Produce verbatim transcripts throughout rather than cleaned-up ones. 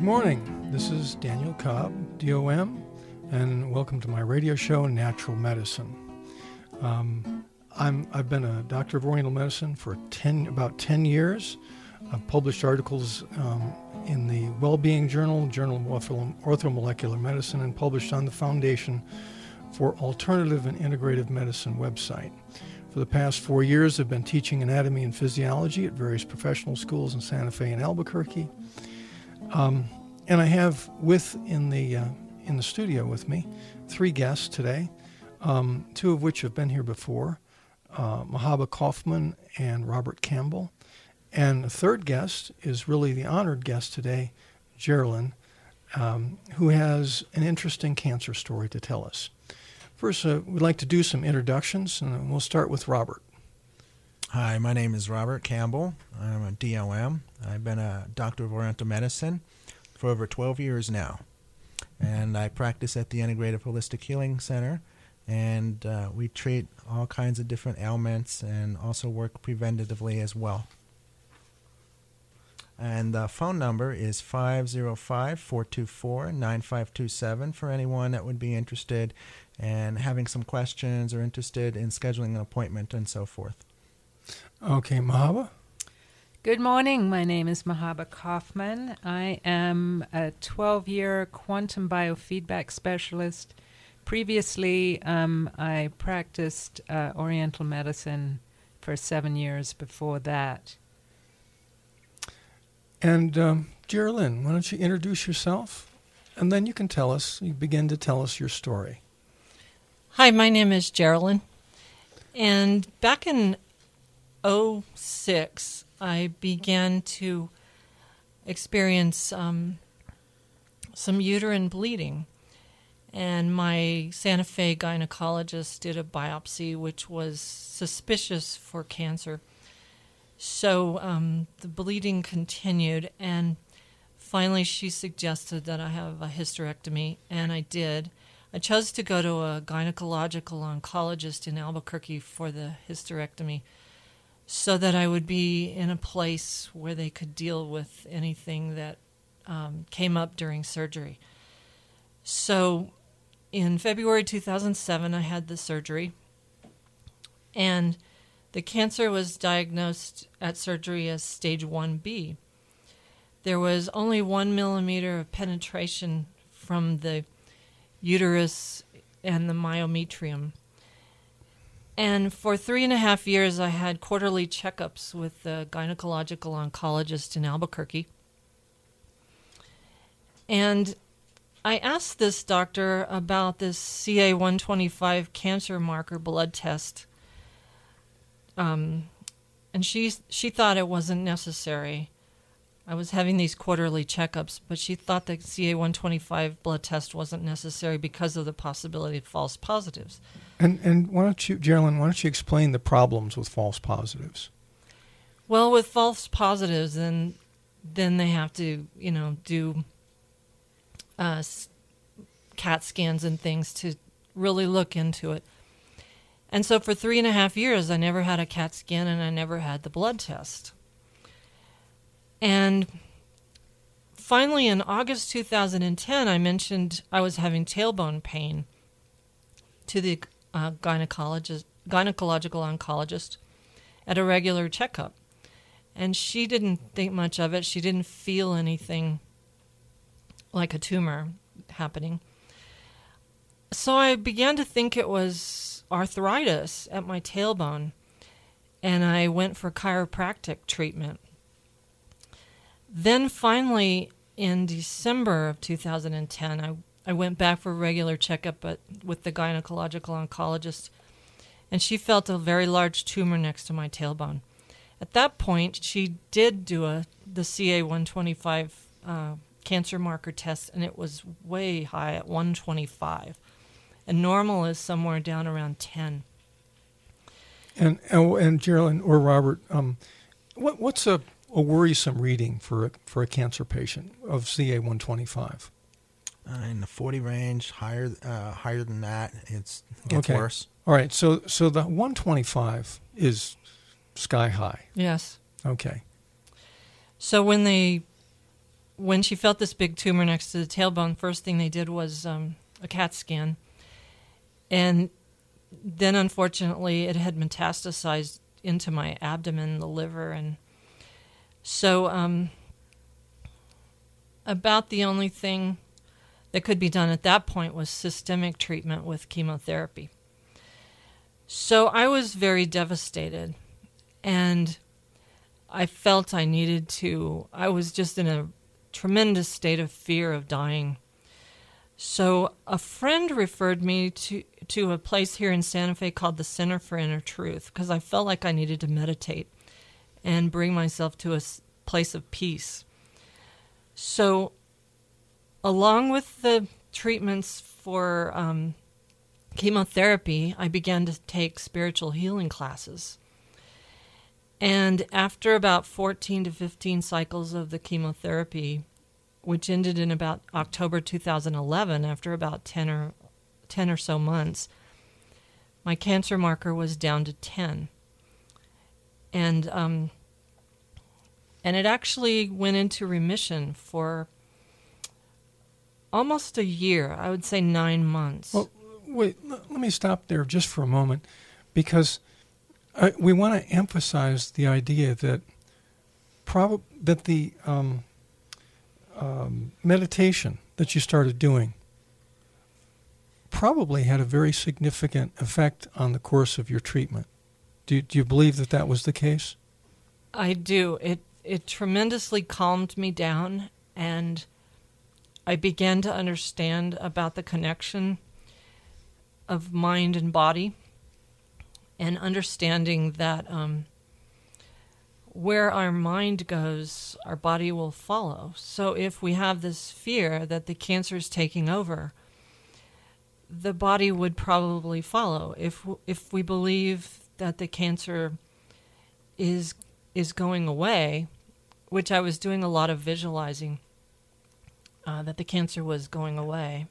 morning. This is Daniel Cobb, D O M, and welcome to my radio show, Natural Medicine. Um, I'm, I've been a doctor of Oriental Medicine for ten, about ten years. I've published articles um, in the Wellbeing Journal, Journal of Ortho- Orthomolecular Medicine, and published on the Foundation for Alternative and Integrative Medicine website. For the past four years, I've been teaching anatomy and physiology at various professional schools in Santa Fe and Albuquerque. Um, and I have with in the uh, in the studio with me three guests today, um, two of which have been here before, uh, Mahaba Kaufman and Robert Campbell. And the third guest is really the honored guest today, Geraldine, um, who has an interesting cancer story to tell us. First, uh, we'd like to do some introductions, and we'll start with Robert. Hi, my name is Robert Campbell. I'm a D O M. I've been a doctor of Oriental Medicine for over twelve years now. And I practice at the Integrative Holistic Healing Center, and uh, we treat all kinds of different ailments and also work preventatively as well. And the phone number is five oh five, four two four, nine five two seven for anyone that would be interested in having some questions or interested in scheduling an appointment and so forth. Okay, Mahaba? Good morning. My name is Mahaba Kaufman. I am a twelve-year quantum biofeedback specialist. Previously, um, I practiced uh, Oriental medicine for seven years before that. And um, Geraldine, why don't you introduce yourself, and then you can tell us, you begin to tell us your story. Hi, my name is Geraldine, and back in oh six, I began to experience um, some uterine bleeding, and my Santa Fe gynecologist did a biopsy, which was suspicious for cancer. So um, the bleeding continued, and finally she suggested that I have a hysterectomy, and I did. I chose to go to a gynecological oncologist in Albuquerque for the hysterectomy so that I would be in a place where they could deal with anything that um, came up during surgery. So in February two thousand seven, I had the surgery, and the cancer was diagnosed at surgery as stage one B. There was only one millimeter of penetration from the uterus and the myometrium. And for three and a half years, I had quarterly checkups with the gynecological oncologist in Albuquerque. And I asked this doctor about this C A one twenty-five cancer marker blood test. Um, and she she thought it wasn't necessary. I was having these quarterly checkups, but she thought the C A one twenty-five blood test wasn't necessary because of the possibility of false positives. And and why don't you, Geraldine, why don't you explain the problems with false positives? Well, with false positives, then then they have to, you know, do uh, CAT scans and things to really look into it. And so for three and a half years, I never had a CAT scan and I never had the blood test. And finally, in August two thousand ten, I mentioned I was having tailbone pain to the uh, gynecologist, gynecological oncologist at a regular checkup. And she didn't think much of it. She didn't feel anything like a tumor happening. So I began to think it was arthritis at my tailbone, and I went for chiropractic treatment. Then finally, in December of two thousand ten, I, I went back for a regular checkup at, with the gynecological oncologist, and she felt a very large tumor next to my tailbone. At that point, she did do a the C A one twenty-five uh, cancer marker test, and it was way high at one twenty-five. And normal is somewhere down around ten. And and, and Geraldine or Robert, um, what what's a, a worrisome reading for a, for a cancer patient of C A one twenty-five? Uh, in the forty range, higher uh, higher than that, it's, it gets okay. worse. All right, so so the one twenty-five is sky high. Yes. Okay. So when they when she felt this big tumor next to the tailbone, first thing they did was um, a CAT scan. And then, unfortunately, it had metastasized into my abdomen, the liver. And so um, about the only thing that could be done at that point was systemic treatment with chemotherapy. So I was very devastated, and I felt I needed to, I was just in a tremendous state of fear of dying. So a friend referred me to, to a place here in Santa Fe called the Center for Inner Truth, because I felt like I needed to meditate and bring myself to a place of peace. So along with the treatments for um, chemotherapy, I began to take spiritual healing classes. And after about fourteen to fifteen cycles of the chemotherapy, which ended in about October two thousand eleven, after about ten or ten or so months, my cancer marker was down to ten. And um, and it actually went into remission for almost a year. I would say nine months. Well, wait, l- let me stop there just for a moment, because I, we want to emphasize the idea that prob- that the um, um, meditation that you started doing probably had a very significant effect on the course of your treatment. Do, do you believe that that was the case? I do. It it tremendously calmed me down, and I began to understand about the connection of mind and body, and understanding that um, where our mind goes, our body will follow. So if we have this fear that the cancer is taking over, the body would probably follow. If if we believe that the cancer is is going away, which I was doing a lot of visualizing, uh, that the cancer was going away,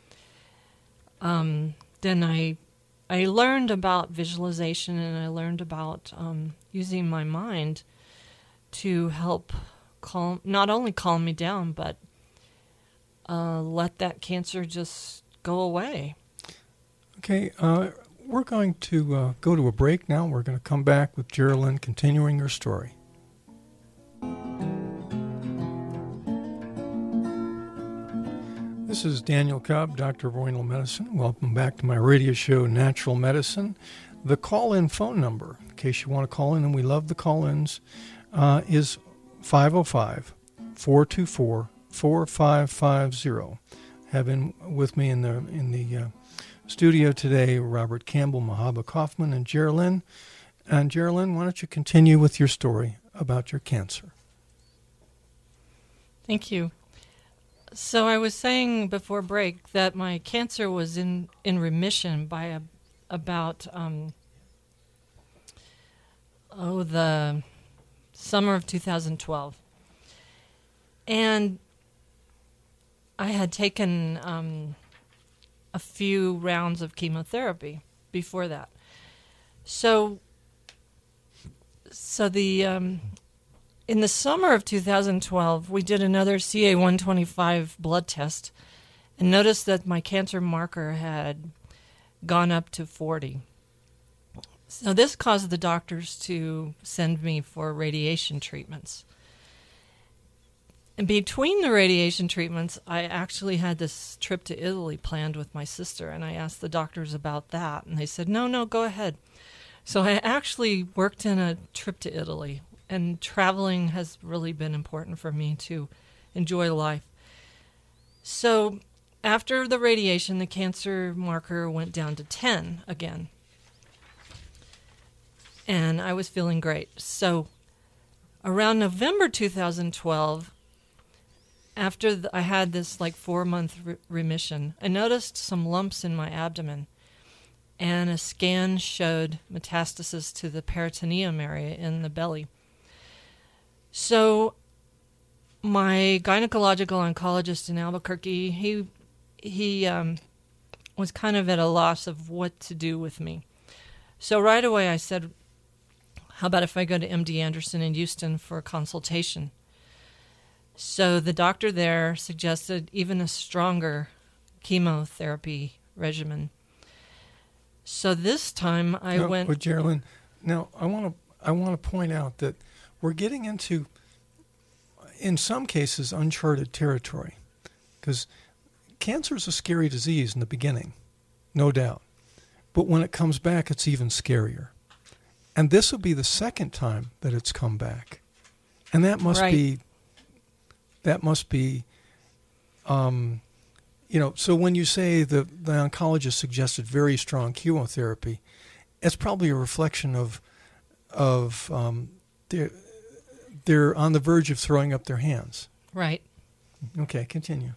um, then I I learned about visualization, and I learned about um, using my mind to help calm, not only calm me down, but uh, let that cancer just go away. Okay, uh, we're going to uh, go to a break now. We're going to come back with Geraldine continuing her story. This is Daniel Cobb, Doctor of Oriental Medicine. Welcome back to my radio show, Natural Medicine. The call-in phone number, in case you want to call in, and we love the call-ins, uh, is five oh five, four two four, four five five zero. Have been with me in the in the uh, studio today, Robert Campbell, Mahaba Kaufman, and Geraldine. And Geraldine, why don't you continue with your story about your cancer? Thank you. So I was saying before break that my cancer was in, in remission by a, about, um, oh, the summer of two thousand twelve. And I had taken um, a few rounds of chemotherapy before that. So, so the... Um, In the summer of two thousand twelve, we did another C A one twenty-five blood test and noticed that my cancer marker had gone up to forty. So this caused the doctors to send me for radiation treatments. And between the radiation treatments, I actually had this trip to Italy planned with my sister, and I asked the doctors about that, and they said, no, no, go ahead. So I actually worked in a trip to Italy. And traveling has really been important for me to enjoy life. So after the radiation, the cancer marker went down to ten again. And I was feeling great. So around November two thousand twelve, after the, I had this like four-month re- remission, I noticed some lumps in my abdomen. And a scan showed metastasis to the peritoneum area in the belly. So my gynecological oncologist in Albuquerque, he he um, was kind of at a loss of what to do with me. So right away I said, how about if I go to M D Anderson in Houston for a consultation? So the doctor there suggested even a stronger chemotherapy regimen. So this time I no, went... But Geraldine, now I want to I want to point out that we're getting into, in some cases, uncharted territory, because cancer is a scary disease in the beginning, no doubt. But when it comes back, it's even scarier. And this will be the second time that it's come back. And that must Right. be, that must be, um, you know, so when you say the, the oncologist suggested very strong chemotherapy, it's probably a reflection of, of um, they're, they're on the verge of throwing up their hands. Right. Okay, continue.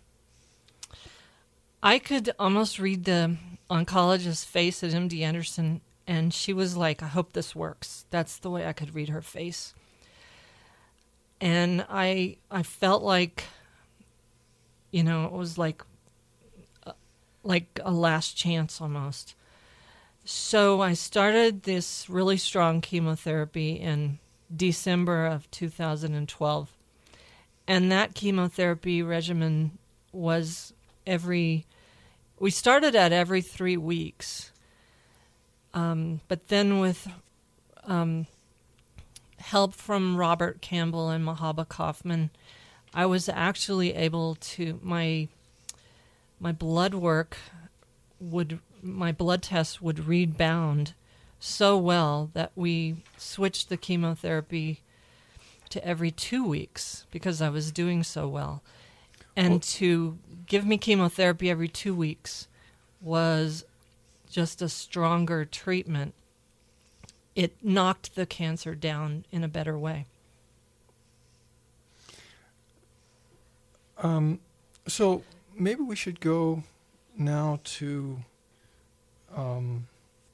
I could almost read the oncologist's face at M D Anderson, and she was like, I hope this works. That's the way I could read her face. And I I felt like, you know, it was like, uh, like a last chance almost. So I started this really strong chemotherapy in December of two thousand twelve. And that chemotherapy regimen was every, we started at every three weeks. Um, but then with um, help from Robert Campbell and Mahaba Kaufman, I was actually able to, my my blood work would, my blood tests would rebound so well that we switched the chemotherapy to every two weeks because I was doing so well. And Well- to give me chemotherapy every two weeks was just a stronger treatment. It knocked the cancer down in a better way. Um, so maybe we should go now to um,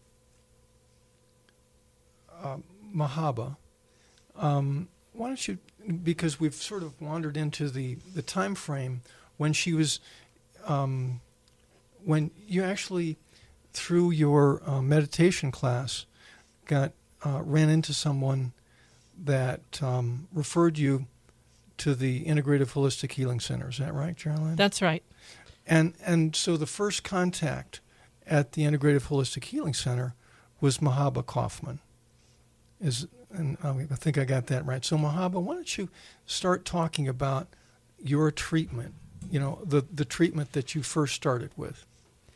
uh, Mahaba. Um, why don't you, because we've sort of wandered into the, the time frame when she was, um, when you actually, through your uh, meditation class, got uh, ran into someone that um, referred you to the Integrative Holistic Healing Center. Is that right, Geraldine? That's right. And and so the first contact at the Integrative Holistic Healing Center was Mahaba Kaufman. Is and I think I got that right. So Mahaba, why don't you start talking about your treatment? You know, the the treatment that you first started with.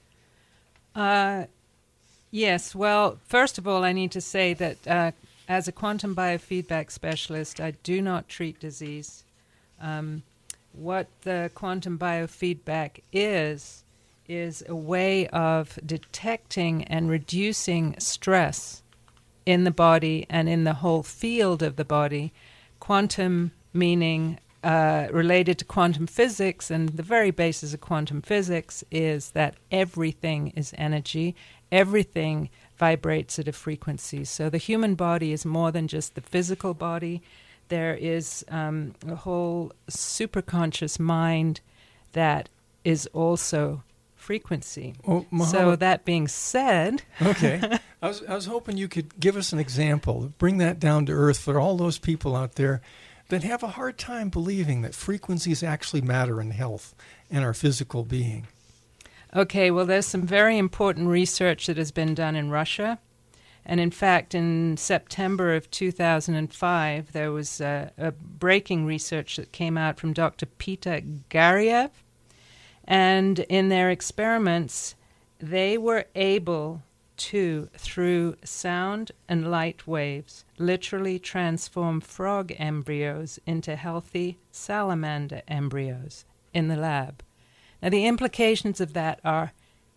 Uh, yes. Well, first of all, I need to say that uh, as a quantum biofeedback specialist, I do not treat disease. Um, what the quantum biofeedback is, is a way of detecting and reducing stress in the body and in the whole field of the body. Quantum meaning uh, related to quantum physics, and the very basis of quantum physics is that everything is energy, everything vibrates at a frequency. So the human body is more than just the physical body. There is um, a whole superconscious mind that is also frequency. Oh, Mahaba, So that being said, okay, I was I was hoping you could give us an example, bring that down to earth for all those people out there that have a hard time believing that frequencies actually matter in health and our physical being. okay, well, there's some very important research that has been done in Russia. And in fact, in September of two thousand five, there was a, a breaking research that came out from Doctor Peter Gariev. And in their experiments, they were able to, through sound and light waves, literally transform frog embryos into healthy salamander embryos in the lab. Now, the implications of that are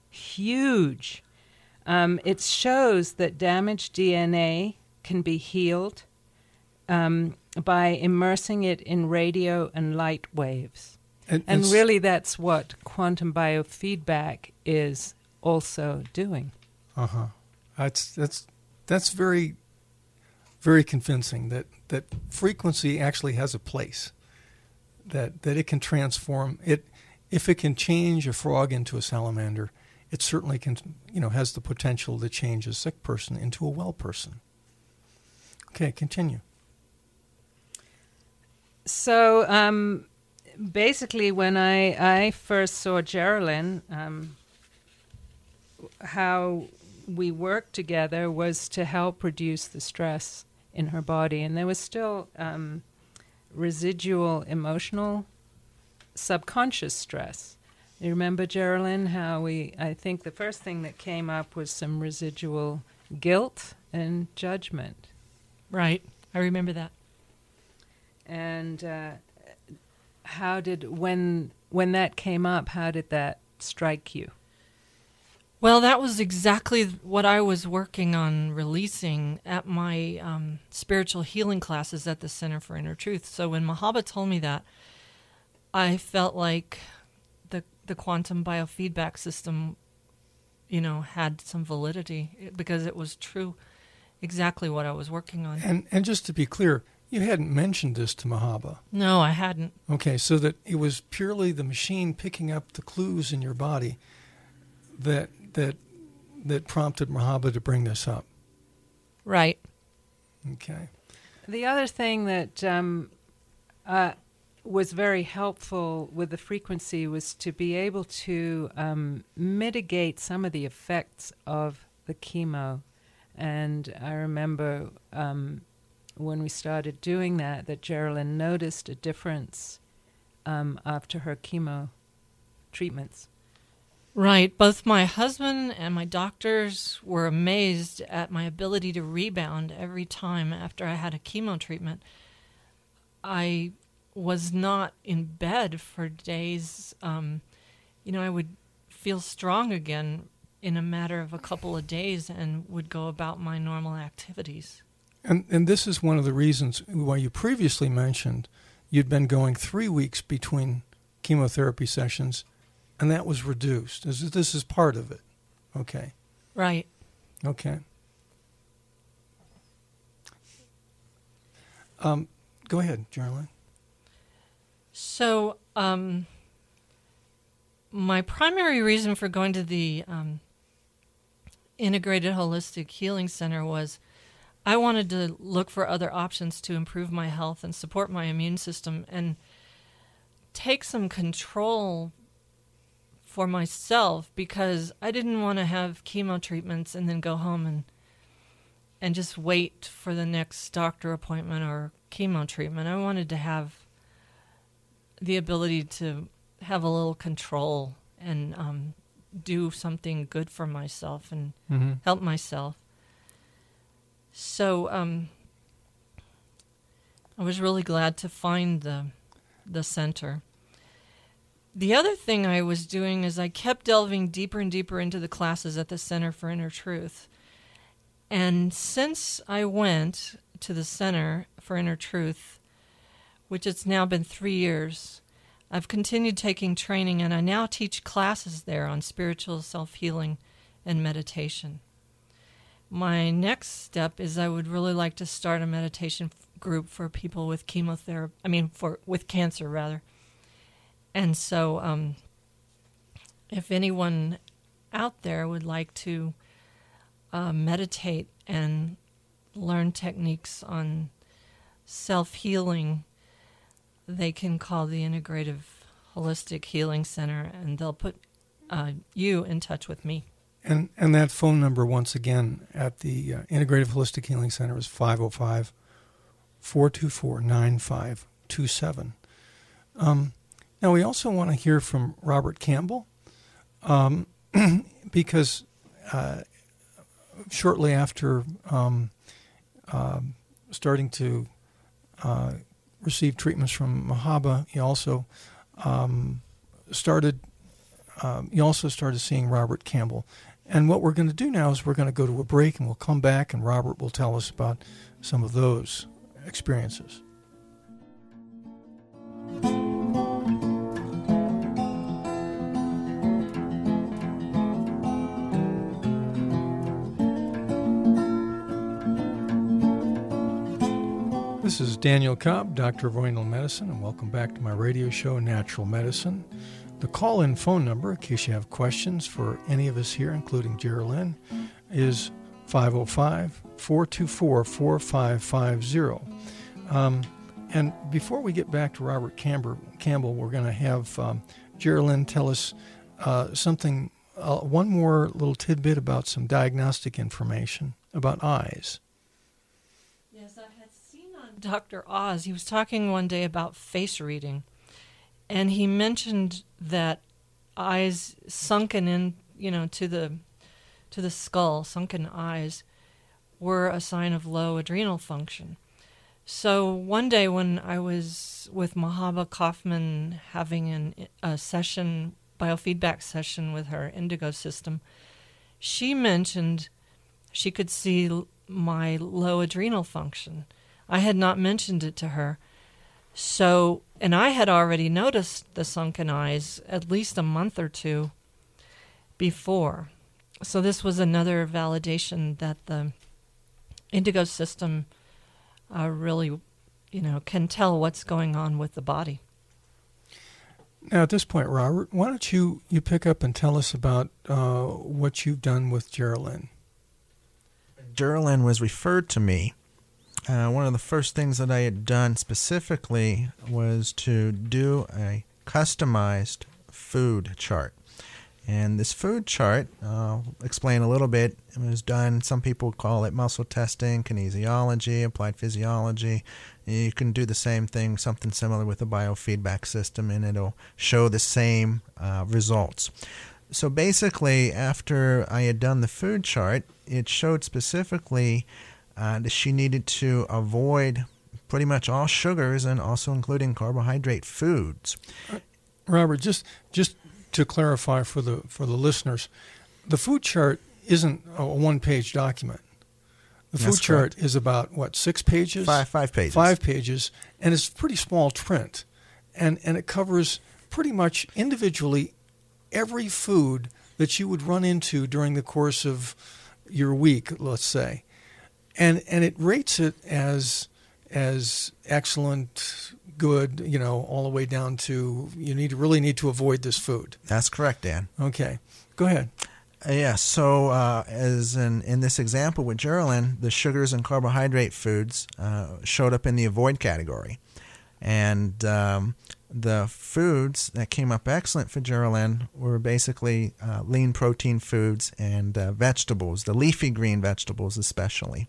huge. Um, it shows that damaged D N A can be healed um, by immersing it in radio and light waves. And, And s- really, that's what quantum biofeedback is also doing. Uh-huh. That's that's that's very very convincing that, that frequency actually has a place. That that it can transform it if it can change a frog into a salamander, it certainly can, you know, has the potential to change a sick person into a well person. Okay, continue. So um, basically, when I, I first saw Geraldine, um, how we worked together was to help reduce the stress in her body. And there was still um, residual emotional, subconscious stress. You remember, Geraldine, how we, I think the first thing that came up was some residual guilt and judgment. Right. I remember that. And uh, how did, when when that came up, how did that strike you? Well, that was exactly what I was working on releasing at my um, spiritual healing classes at the Center for Inner Truth. So when Mahaba told me that, I felt like the the quantum biofeedback system, you know, had some validity because it was true, exactly what I was working on. And and just to be clear, you hadn't mentioned this to Mahaba. No, I hadn't. Okay, so that it was purely the machine picking up the clues in your body that that that prompted Mahaba to bring this up. Right. Okay. The other thing that um, uh, was very helpful with the frequency was to be able to um, mitigate some of the effects of the chemo. And I remember um, when we started doing that, that Geraldine noticed a difference um, after her chemo treatments. Right. Both my husband and my doctors were amazed at my ability to rebound every time after I had a chemo treatment. I was not in bed for days. Um, you know, I would feel strong again in a matter of a couple of days and would go about my normal activities. And and this is one of the reasons why you previously mentioned you'd been going three weeks between chemotherapy sessions, and that was reduced. This is, this is part of it. Okay. Right. Okay. Um, go ahead, Geraldine. So, um, my primary reason for going to the um, Integrated Holistic Healing Center was I wanted to look for other options to improve my health and support my immune system and take some control for myself, because I didn't want to have chemo treatments and then go home and and just wait for the next doctor appointment or chemo treatment. I wanted to have the ability to have a little control and um, do something good for myself and Mm-hmm. help myself. So um, I was really glad to find the the center. The other thing I was doing is I kept delving deeper and deeper into the classes at the Center for Inner Truth. And since I went to the Center for Inner Truth, which it's now been three years, I've continued taking training, and I now teach classes there on spiritual self-healing and meditation. My next step is I would really like to start a meditation f- group for people with chemotherapy, I mean, for with cancer, rather. And so um, if anyone out there would like to uh, meditate and learn techniques on self-healing, they can call the Integrative Holistic Healing Center, and they'll put uh, you in touch with me. And and that phone number, once again, at the uh, Integrative Holistic Healing Center is five oh five, four two four, nine five two seven. Um, now, we also want to hear from Robert Campbell, um, because uh, shortly after um, uh, starting to uh, receive treatments from Mahaba, he also um, started um, he also started seeing Robert Campbell. And what we're going to do now is we're going to go to a break, and we'll come back, and Robert will tell us about some of those experiences. This is Daniel Cobb, Doctor of Oriental Medicine, and welcome back to my radio show, Natural Medicine. The call-in phone number, in case you have questions for any of us here, including Geraldine, is five oh five, four two four, four five five zero. Um, And before we get back to Robert Camber, Campbell, we're going to have um, Geraldine tell us uh, something, uh, one more little tidbit about some diagnostic information about eyes. Yes, I had seen on Doctor Oz, he was talking one day about face reading, and he mentioned that eyes sunken in, you know, to the to the skull, sunken eyes, were a sign of low adrenal function. So one day when I was with Mahaba Kaufman having an, a session, biofeedback session with her Indigo system, she mentioned she could see l- my low adrenal function. I had not mentioned it to her. So, and I had already noticed the sunken eyes at least a month or two before. So this was another validation that the Indigo system uh, really, you know, can tell what's going on with the body. Now, at this point, Robert, why don't you, you pick up and tell us about uh, what you've done with Geraldine? Geraldine was referred to me. Uh, one of the first things that I had done specifically was to do a customized food chart. And this food chart, I'll explain a little bit, it was done, some people call it muscle testing, kinesiology, applied physiology. You can do the same thing, something similar with a biofeedback system, and it'll show the same uh, results. So basically, after I had done the food chart, it showed specifically uh, that she needed to avoid pretty much all sugars and also including carbohydrate foods. Robert, just just to clarify for the for the listeners, the food chart isn't a one-page document. The food That's chart correct. is about, what, six pages? Five, five pages. Five pages, and it's pretty small print. And, and it covers pretty much individually every food that you would run into during the course of your week, let's say. And and it rates it as as excellent, good, you know, all the way down to you need to really need to avoid this food. That's correct, Dan. Okay. Go ahead. Uh, yeah, so uh, as in, in this example with Geraldine, the sugars and carbohydrate foods uh, showed up in the avoid category. And um, the foods that came up excellent for Geraldine were basically uh, lean protein foods and uh, vegetables, the leafy green vegetables especially,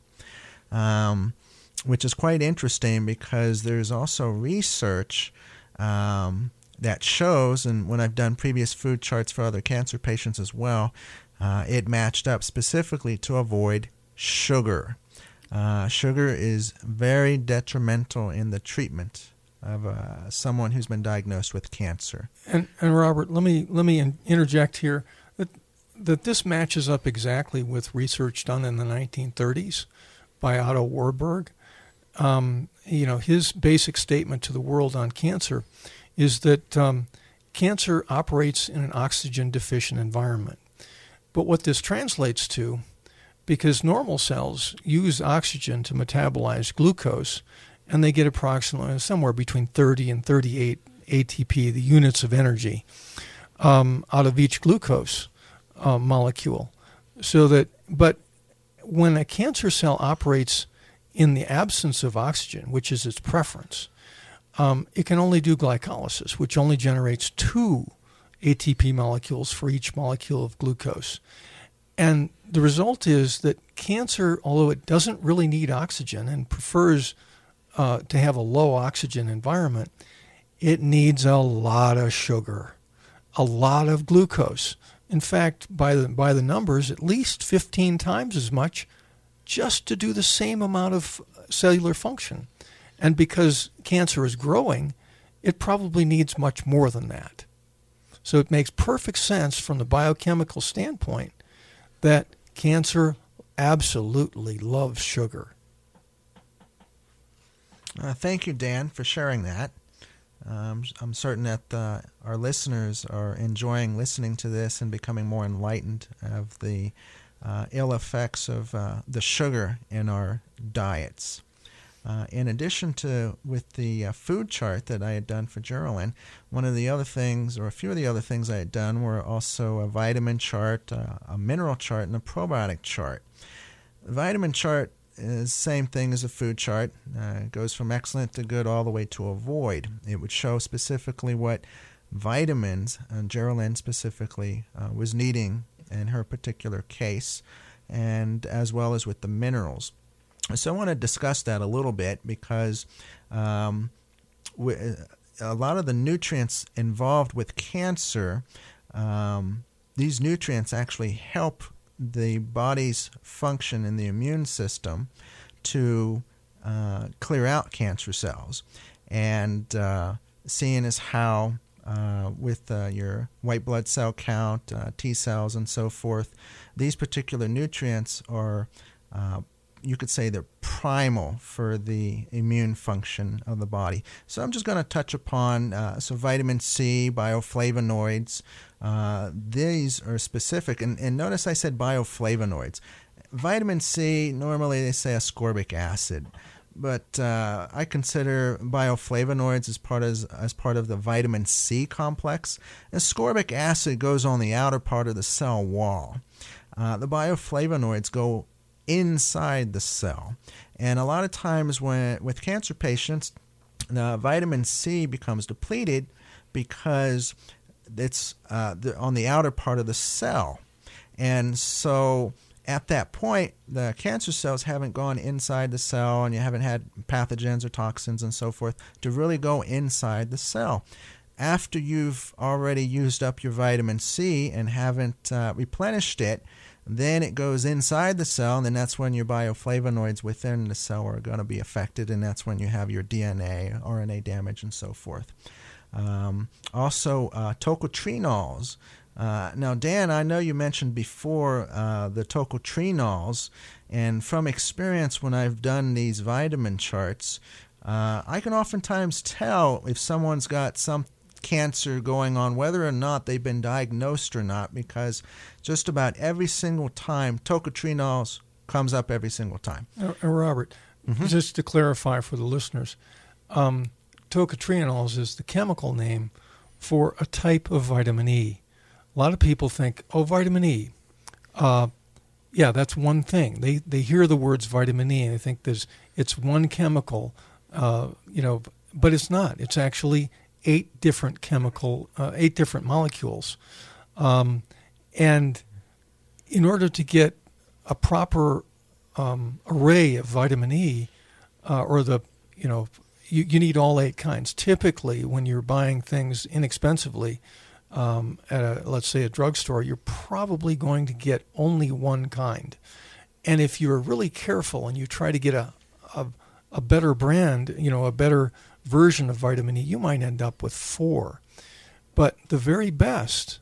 um, which is quite interesting because there's also research um, that shows, and when I've done previous food charts for other cancer patients as well, uh, it matched up specifically to avoid sugar. Uh, sugar is very detrimental in the treatment of uh, someone who's been diagnosed with cancer. And and Robert, let me let me in, interject here that that this matches up exactly with research done in the nineteen thirties by Otto Warburg. Um, you know, his basic statement to the world on cancer is that um, cancer operates in an oxygen-deficient environment. But what this translates to, because normal cells use oxygen to metabolize glucose, and they get approximately somewhere between thirty and thirty-eight A T P, the units of energy, um, out of each glucose uh, molecule. So that, but when a cancer cell operates in the absence of oxygen, which is its preference, um, it can only do glycolysis, which only generates two A T P molecules for each molecule of glucose. And the result is that cancer, although it doesn't really need oxygen and prefers uh, to have a low oxygen environment, it needs a lot of sugar, a lot of glucose. In fact, by the by the numbers, at least fifteen times as much just to do the same amount of cellular function. And because cancer is growing, it probably needs much more than that. So it makes perfect sense from the biochemical standpoint that cancer absolutely loves sugar. Uh, thank you, Dan, for sharing that. Um, I'm certain that uh, our listeners are enjoying listening to this and becoming more enlightened of the uh, ill effects of uh, the sugar in our diets. Uh, in addition to with the uh, food chart that I had done for Geraldine, one of the other things, or a few of the other things I had done were also a vitamin chart, uh, a mineral chart, and a probiotic chart. The vitamin chart is same thing as a food chart. Uh, it goes from excellent to good all the way to avoid. It would show specifically what vitamins, uh, Geraldine specifically, uh, was needing in her particular case, and as well as with the minerals. So I want to discuss that a little bit because um, we, a lot of the nutrients involved with cancer, um, these nutrients actually help the body's function in the immune system to uh, clear out cancer cells. And uh, seeing as how uh, with uh, your white blood cell count, uh, T cells, and so forth, these particular nutrients are, uh, you could say they're primal for the immune function of the body. So I'm just going to touch upon uh, so vitamin C, bioflavonoids. Uh, these are specific, and, and notice I said bioflavonoids. Vitamin C, normally they say ascorbic acid, but uh, I consider bioflavonoids as part of, as part of the vitamin C complex. Ascorbic acid goes on the outer part of the cell wall. Uh, the bioflavonoids go inside the cell, and a lot of times when with cancer patients, uh, vitamin C becomes depleted because it's uh, the, on the outer part of the cell, and so at that point the cancer cells haven't gone inside the cell, and you haven't had pathogens or toxins and so forth to really go inside the cell. After you've already used up your vitamin C and haven't uh, replenished it, then it goes inside the cell, and then that's when your bioflavonoids within the cell are going to be affected, and that's when you have your D N A, R N A damage, and so forth. Um, also, uh, tocotrienols. Uh, now, Dan, I know you mentioned before uh, the tocotrienols, and from experience when I've done these vitamin charts, uh, I can oftentimes tell if someone's got some cancer going on, whether or not they've been diagnosed or not, because just about every single time tocotrienols comes up every single time. Uh, Robert, mm-hmm. just to clarify for the listeners, um, tocotrienols is the chemical name for a type of vitamin E. A lot of people think, oh, vitamin E. Uh, yeah, that's one thing. They they hear the words vitamin E and they think there's it's one chemical, uh, you know, but it's not. It's actually eight different chemical, uh, eight different molecules. Um, and in order to get a proper um, array of vitamin E, uh, or the, you know, you, you need all eight kinds. Typically, when you're buying things inexpensively um, at, a, let's say, a drugstore, you're probably going to get only one kind. And if you're really careful and you try to get a, a, a better brand, you know, a better version of vitamin E, you might end up with four. But the very best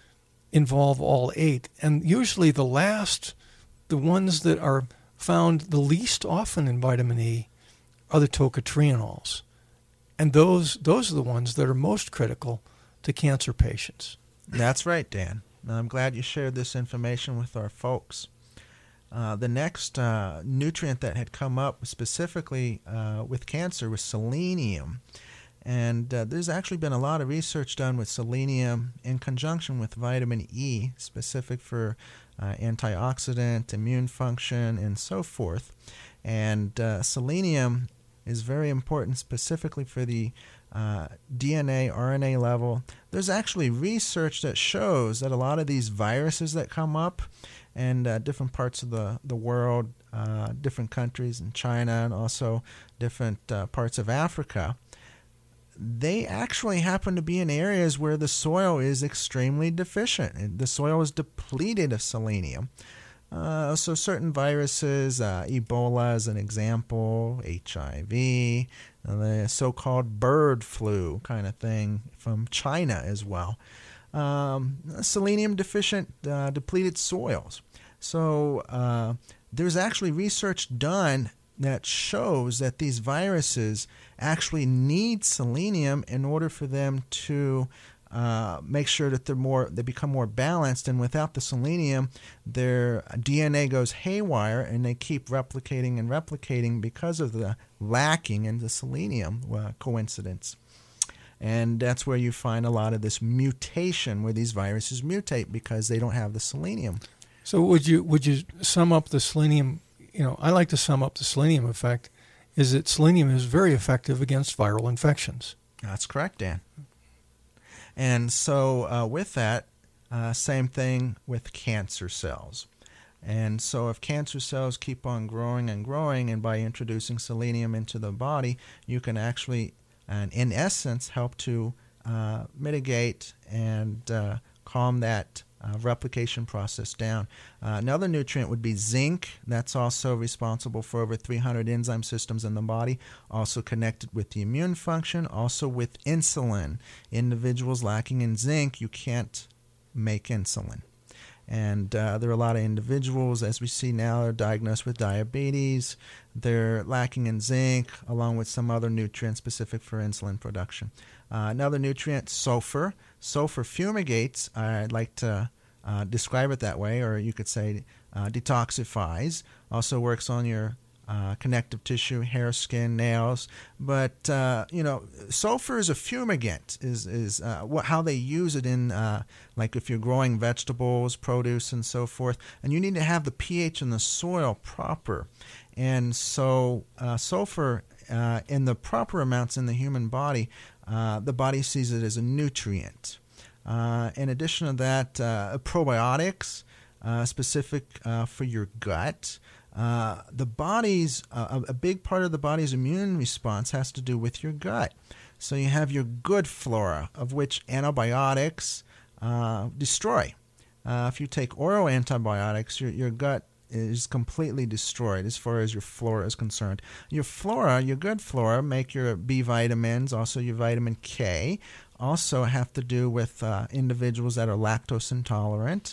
involve all eight. And usually the last, the ones that are found the least often in vitamin E are the tocotrienols. And those those are the ones that are most critical to cancer patients. That's right, Dan. I'm glad you shared this information with our folks. Uh, the next uh, nutrient that had come up specifically uh, with cancer was selenium. And uh, there's actually been a lot of research done with selenium in conjunction with vitamin E, specific for uh, antioxidant, immune function, and so forth. And uh, selenium is very important specifically for the uh, D N A, R N A level. There's actually research that shows that a lot of these viruses that come up and uh, different parts of the, the world, uh, different countries in China and also different uh, parts of Africa, they actually happen to be in areas where the soil is extremely deficient. The soil is depleted of selenium. Uh, so certain viruses, uh, Ebola as an example, H I V, uh, the so-called bird flu kind of thing from China as well. Um, selenium deficient, uh, depleted soils. So uh, there's actually research done that shows that these viruses actually need selenium in order for them to uh, make sure that they're more, they become more balanced. And without the selenium, their D N A goes haywire, and they keep replicating and replicating because of the lacking in the selenium uh, coincidence. And that's where you find a lot of this mutation, where these viruses mutate because they don't have the selenium. So would you would you sum up the selenium you know, I like to sum up the selenium effect is that selenium is very effective against viral infections. That's correct, Dan. And so uh, with that, uh, same thing with cancer cells. And so if cancer cells keep on growing and growing, and by introducing selenium into the body, you can actually, and in essence, help to uh, mitigate and uh, calm that uh, replication process down. Uh, another nutrient would be zinc. That's also responsible for over three hundred enzyme systems in the body, also connected with the immune function, also with insulin. Individuals lacking in zinc, you can't make insulin. And uh, there are a lot of individuals, as we see now, are diagnosed with diabetes. They're lacking in zinc, along with some other nutrients specific for insulin production. Uh, another nutrient, sulfur. Sulfur fumigates, I'd like to uh, describe it that way, or you could say uh, detoxifies. Also works on your Uh, connective tissue, hair, skin, nails, but uh, you know, sulfur is a fumigant. Is is uh, what how they use it in uh, like if you're growing vegetables, produce, and so forth. And you need to have the pH in the soil proper, and so uh, sulfur uh, in the proper amounts in the human body, uh, the body sees it as a nutrient. Uh, in addition to that, uh, probiotics, uh, specific uh, for your gut. Uh, the body's uh, a big part of the body's immune response has to do with your gut. So you have your good flora, of which antibiotics uh, destroy. Uh, if you take oral antibiotics, your your gut is completely destroyed as far as your flora is concerned. Your flora, your good flora, make your B vitamins, also your vitamin K, also have to do with uh, individuals that are lactose intolerant.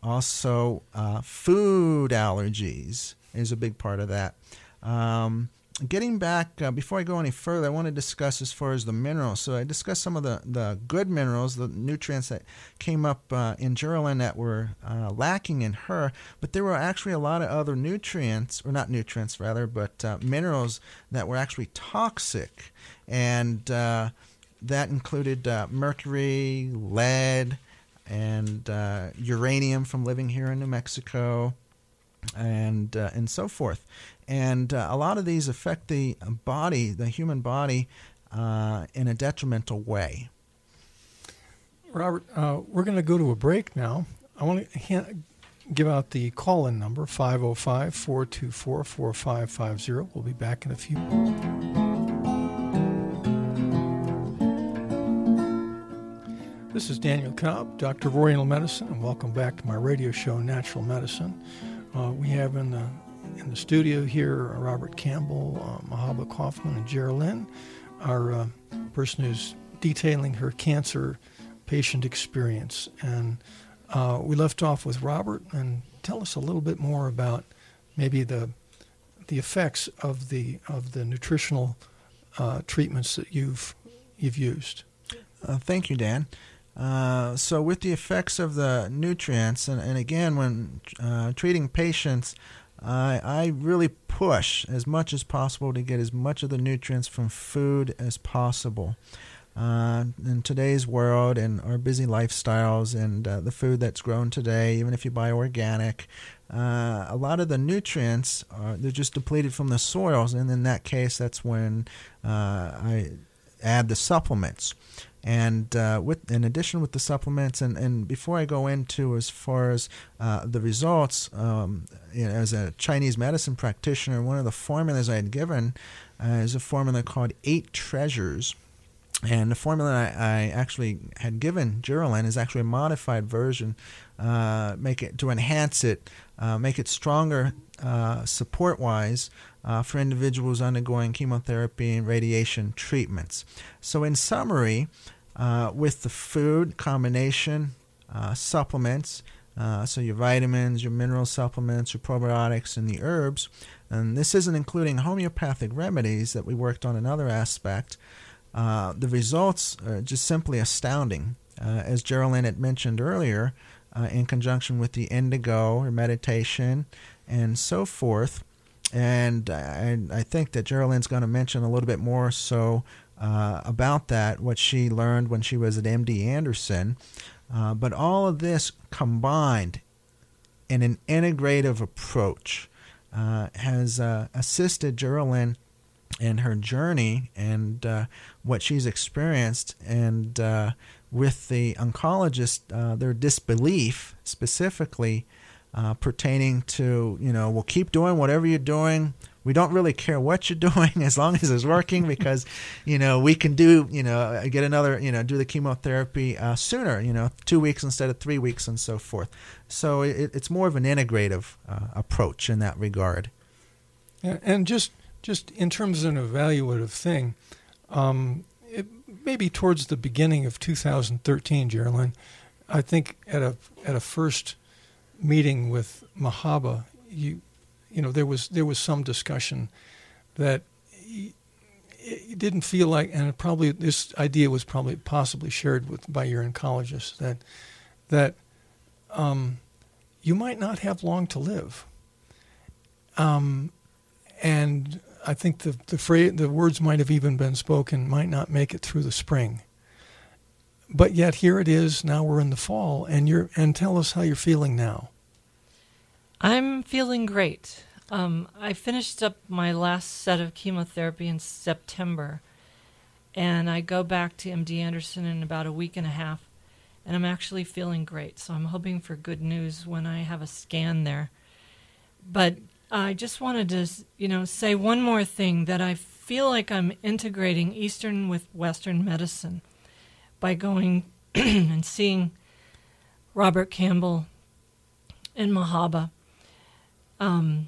Also, uh, food allergies is a big part of that. Um, getting back, uh, before I go any further, I want to discuss as far as the minerals. So I discussed some of the, the good minerals, the nutrients that came up uh, in Geraldine that were uh, lacking in her, but there were actually a lot of other nutrients, or not nutrients rather, but uh, minerals that were actually toxic. And uh, that included uh, mercury, lead, and uh, uranium from living here in New Mexico, and uh, and so forth. And uh, a lot of these affect the body, the human body, uh, in a detrimental way. Robert, uh, we're going to go to a break now. I want to hand, give out the call-in number, five oh five, four two four, four five five zero. We'll be back in a few minutes. This is Daniel Cobb, Doctor of Oriental Medicine, and welcome back to my radio show, Natural Medicine. Uh, we have in the in the studio here uh, Robert Campbell, uh, Mahaba Kaufman, and Geraldine, our uh, person who's detailing her cancer patient experience. And uh, we left off with Robert, and tell us a little bit more about maybe the the effects of the of the nutritional uh, treatments that you've you've used. Uh, thank you, Dan. Uh, so with the effects of the nutrients, and, and again, when uh, treating patients, I, I really push as much as possible to get as much of the nutrients from food as possible. Uh, in today's world and our busy lifestyles and uh, the food that's grown today, even if you buy organic, uh, a lot of the nutrients, are, they're just depleted from the soils, and in that case, that's when uh, I add the supplements. And uh, with, in addition with the supplements, and, and before I go into as far as uh, the results, um, you know, as a Chinese medicine practitioner, one of the formulas I had given uh, is a formula called Eight Treasures. And the formula I, I actually had given Geraldine is actually a modified version, uh, make it to enhance it, uh, make it stronger uh, support-wise uh, for individuals undergoing chemotherapy and radiation treatments. So in summary, uh, with the food combination, uh, supplements, uh, so your vitamins, your mineral supplements, your probiotics, and the herbs, and this isn't including homeopathic remedies that we worked on another aspect, Uh, the results are just simply astounding. Uh, as Geraldine had mentioned earlier, uh, in conjunction with the indigo or meditation and so forth. And I, I think that Geraldine's going to mention a little bit more so uh, about that, what she learned when she was at M D Anderson. Uh, but all of this combined in an integrative approach uh, has uh, assisted Geraldine in her journey and uh, what she's experienced, and uh, with the oncologist, uh, their disbelief specifically uh, pertaining to, you know, well, keep doing whatever you're doing. We don't really care what you're doing as long as it's working, because, you know, we can do, you know, get another, you know, do the chemotherapy uh, sooner, you know, two weeks instead of three weeks and so forth. So it, it's more of an integrative uh, approach in that regard. Yeah, and just just in terms of an evaluative thing, um, it, maybe towards the beginning of two thousand thirteen, Geraldine, I think at a at a first meeting with Mahaba, you. You know, there was there was some discussion that it didn't feel like, and it probably this idea was probably possibly shared with by your oncologist, that that um, you might not have long to live. Um, and I think the the phrase, the words might have even been spoken, might not make it through the spring. But yet here it is. Now we're in the fall, and you're and tell us how you're feeling now. I'm feeling great. Um, I finished up my last set of chemotherapy in September, and I go back to M D Anderson in about a week and a half, and I'm actually feeling great. So I'm hoping for good news when I have a scan there. But I just wanted to, you know, say one more thing, that I feel like I'm integrating Eastern with Western medicine by going and seeing Robert Campbell and Mahaba. Um,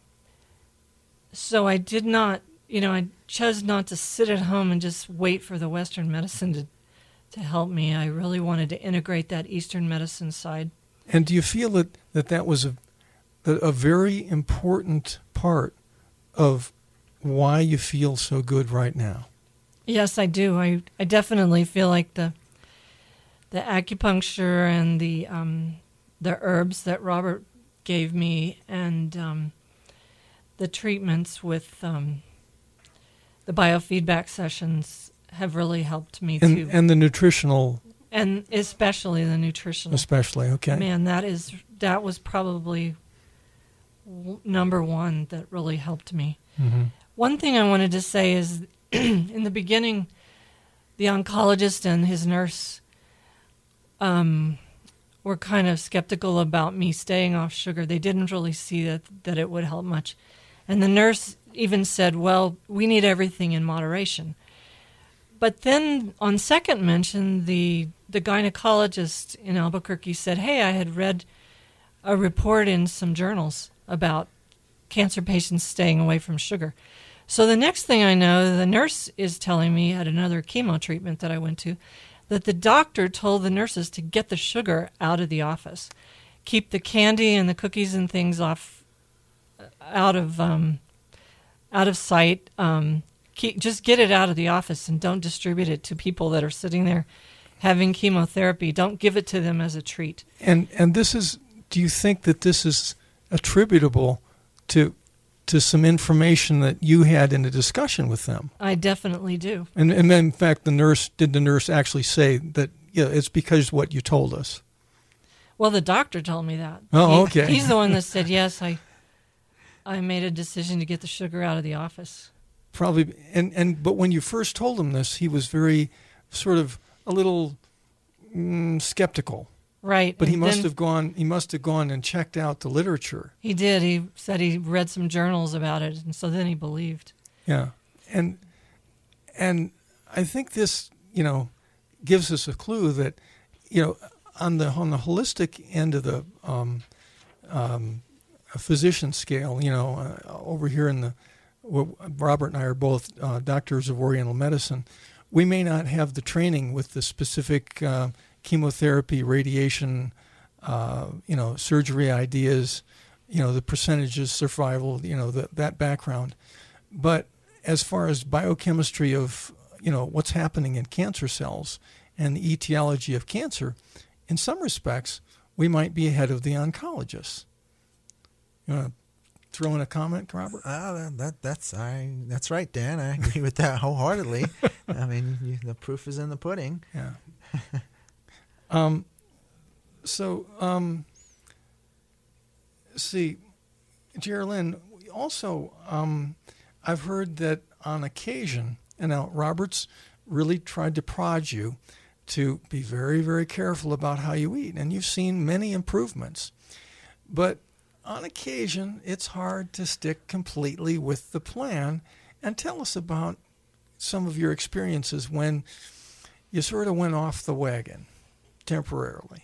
so I did not, you know, I chose not to sit at home and just wait for the Western medicine to, to help me. I really wanted to integrate that Eastern medicine side. And do you feel that that, that was a, a very important part of why you feel so good right now? Yes, I do. I, I definitely feel like the the acupuncture and the um, the herbs that Robert gave me, and um, the treatments with um, the biofeedback sessions have really helped me and, too. And the nutritional, and especially the nutritional. Especially, okay. Man, that is that was probably w- number one that really helped me. Mm-hmm. One thing I wanted to say is, in the beginning, the oncologist and his nurse um, were kind of skeptical about me staying off sugar. They didn't really see that that it would help much. And the nurse even said, well, we need everything in moderation. But then on second mention, the, the gynecologist in Albuquerque said, hey, I had read a report in some journals about cancer patients staying away from sugar. So the next thing I know, the nurse is telling me at another chemo treatment that I went to that the doctor told the nurses to get the sugar out of the office, keep the candy and the cookies and things off, out of um, out of sight. Um, keep, just get it out of the office and don't distribute it to people that are sitting there having chemotherapy. Don't give it to them as a treat. And and this is, do you think that this is attributable to to some information that you had in a discussion with them? I definitely do. And and then, in fact, the nurse, did the nurse actually say that, yeah, it's because of what you told us? Well, the doctor told me that. Oh, he, okay. He's the one that said, yes, I I made a decision to get the sugar out of the office. Probably, and, and but when you first told him this, he was very sort of a little mm, skeptical. Right. But he and must then have gone he must have gone and checked out the literature. He did. He said he read some journals about it, and so then he believed. Yeah. And and I think this, you know, gives us a clue that, you know, on the on the holistic end of the um, um, physician scale, you know, uh, over here in the, Robert and I are both uh, doctors of Oriental medicine. We may not have the training with the specific uh, chemotherapy, radiation, uh, you know, surgery ideas, you know, the percentages, survival, you know, the, that background. But as far as biochemistry of, you know, what's happening in cancer cells and the etiology of cancer, in some respects, we might be ahead of the oncologists. You want to throw in a comment, Robert? Uh, that that's I that's right, Dan. I agree with that wholeheartedly. I mean, you, the proof is in the pudding. Yeah. um. So, um. See, Geraldine, also, um, I've heard that on occasion, and now Robert's really tried to prod you to be very, very careful about how you eat, and you've seen many improvements. But on occasion, it's hard to stick completely with the plan. And tell us about some of your experiences when you sort of went off the wagon temporarily.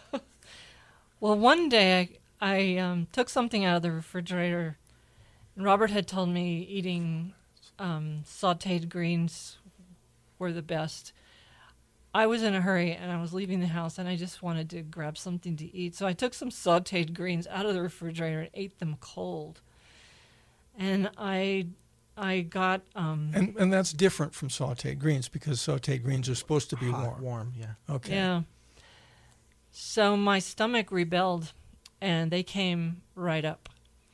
Well, one day I, I um, took something out of the refrigerator, and Robert had told me eating um, sautéed greens were the best. I was in a hurry, and I was leaving the house, and I just wanted to grab something to eat. So I took some sautéed greens out of the refrigerator and ate them cold. And I I got... Um, and and that's different from sautéed greens, because sautéed greens are supposed to be Hot, warm. warm, yeah. Okay. Yeah. So my stomach rebelled, and they came right up.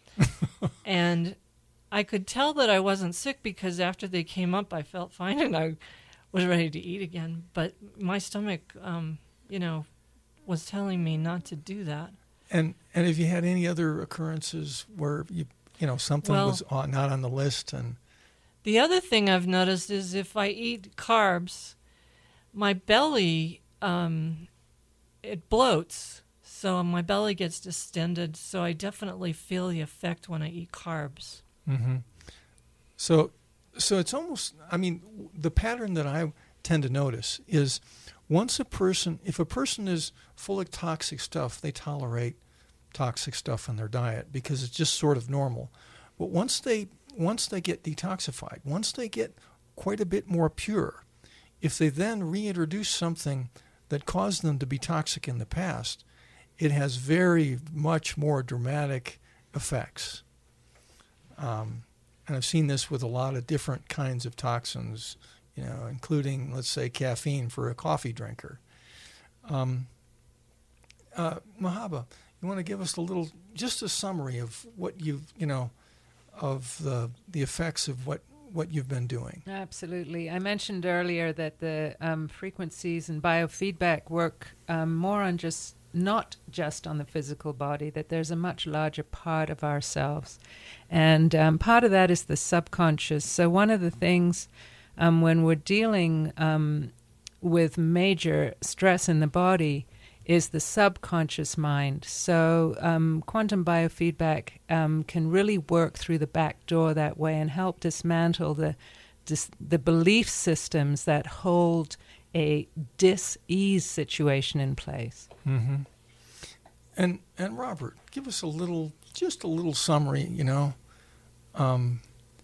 And I could tell that I wasn't sick, because after they came up, I felt fine, and I was ready to eat again. But my stomach, um, you know, was telling me not to do that. And and have you had any other occurrences where you you know something Well, was on, not on the list? And the other thing I've noticed is if I eat carbs, my belly um, it bloats, so my belly gets distended. So I definitely feel the effect when I eat carbs. mm-hmm. so so it's almost, I mean, the pattern that I tend to notice is once a person, if a person is full of toxic stuff, they tolerate toxic stuff in their diet because it's just sort of normal. But once they once they get detoxified, once they get quite a bit more pure, if they then reintroduce something that caused them to be toxic in the past, it has very much more dramatic effects. Um, and I've seen this with a lot of different kinds of toxins, you know, including, let's say, caffeine for a coffee drinker. Um, uh, Mahaba, you want to give us a little, just a summary of what you've, you know, of the the effects of what, what you've been doing? Absolutely. I mentioned earlier that the um, frequencies and biofeedback work um, more on just, not just on the physical body, that there's a much larger part of ourselves. And um, part of that is the subconscious. So one of the things um, when we're dealing um, with major stress in the body is the subconscious mind. So um, quantum biofeedback um, can really work through the back door that way and help dismantle the dis- the belief systems that hold a dis-ease situation in place. Mm-hmm. And and Robert, give us a little, just a little summary, you know, um,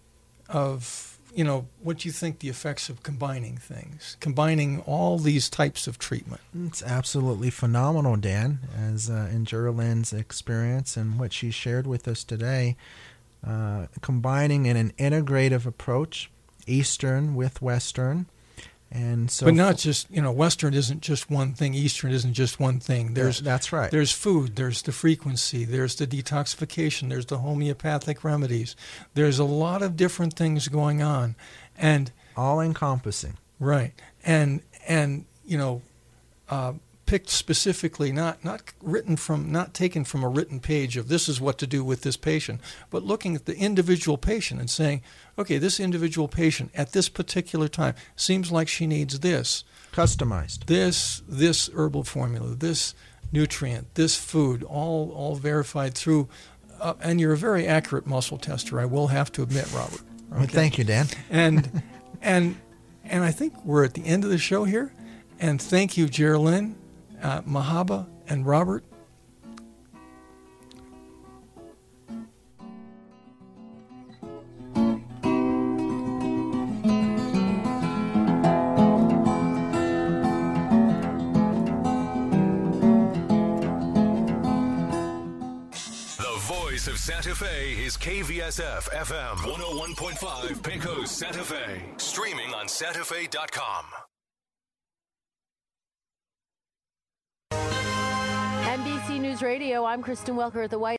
of you know what you think the effects of combining things, combining all these types of treatment. It's absolutely phenomenal, Dan, as uh, in Geralynne's experience and what she shared with us today, uh, combining in an integrative approach, Eastern with Western. And so, but not just, you know, Western isn't just one thing. Eastern isn't just one thing. There's that's right. There's food. There's the frequency. There's the detoxification. There's the homeopathic remedies. There's a lot of different things going on, and all encompassing. Right. And and you know, uh, picked specifically, not not written from, not taken from a written page of this is what to do with this patient, but looking at the individual patient and saying, okay, this individual patient at this particular time seems like she needs this. Customized. This, this herbal formula, this nutrient, this food, all all verified through, uh, and you're a very accurate muscle tester, I will have to admit, Robert. Okay? Well, thank you, Dan. And, and, and I think we're at the end of the show here, and thank you, Geraldine, uh, Mahaba, and Robert. Of Santa Fe is K V S F F M one oh one point five Pecos, Santa Fe. Streaming on Santa Fe dot com. N B C News Radio, I'm Kristen Welker at the White